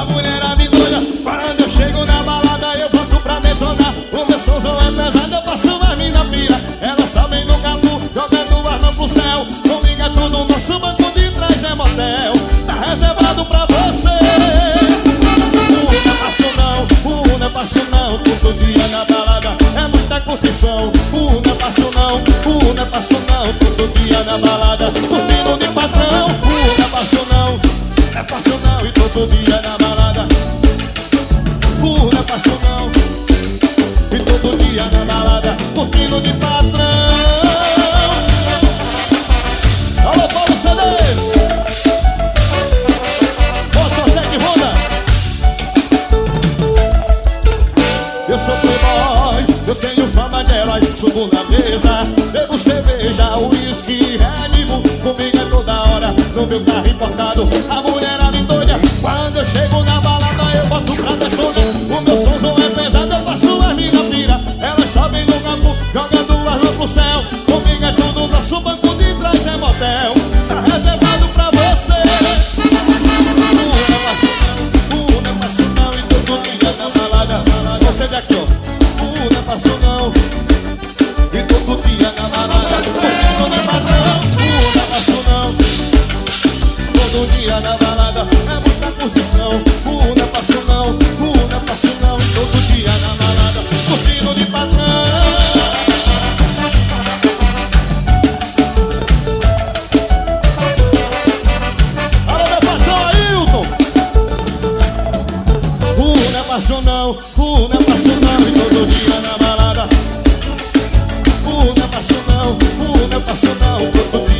A mulherada doida, quando eu chego na balada eu boto pra detonar. O meu somzão é pesado, eu passo a mina pira. Elas sabem no gato, jogando arma pro céu. Comigo é tudo, nosso banco de trás é motel. Tá reservado pra você. Não é passo não, todo dia na balada é muita curtição. Não é passo não, não é passo não, todo dia na balada curtindo de patrão. Não é passo não, é passo não, e todo dia na balada. Não é passo não, e todo dia na balada curtindo de patrão. Alô, Paulo CD, eu sou playboy, eu tenho fama de herói. Subo na mesa, bebo cerveja, uísque, Red Bull. Comigo é toda hora, no meu carro importado. A mulherada doida, quando eu chego na balada eu boto pra detonar. O meu somzão é pesado, eu faço as mina pira. Elas sobem no campo, jogando as luzes pro céu. Comigo é tudo, nosso banco de trás é motel. Tá reservado pra você. Não é passo não, e todo dia na balada. Você daqui, ó, não é passo não, e todo dia na balada. Não é patrão, não é passo não, todo dia na balada é muita curtição. Não é passo não, não é passo não, e todo dia na balada curtindo de patrão. Alô, meu patrão Ailton. Não é passo não, não é passo não, e todo dia na balada. Não é passo não, não é passo não, todo